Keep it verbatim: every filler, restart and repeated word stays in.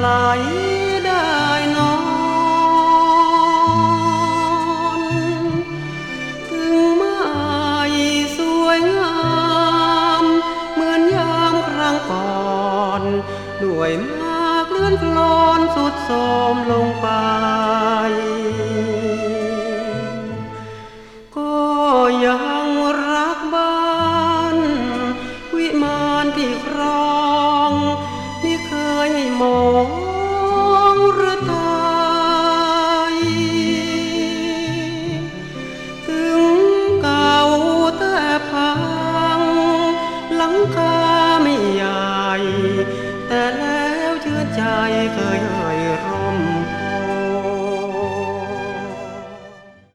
ไหลได้นอนถึงไม่สวยงามเหมือนยามครั้งก่อนด้วยมาเคลื่อนคลอนสุดโทรมลงไปก็ยังรักบ้านวิมานที่ครองที่เคยให้มองหรือไทยถึงเก่าแต่พังหลังคาไม่ใหญ่แต่แล้วเชื่อใจเคยให้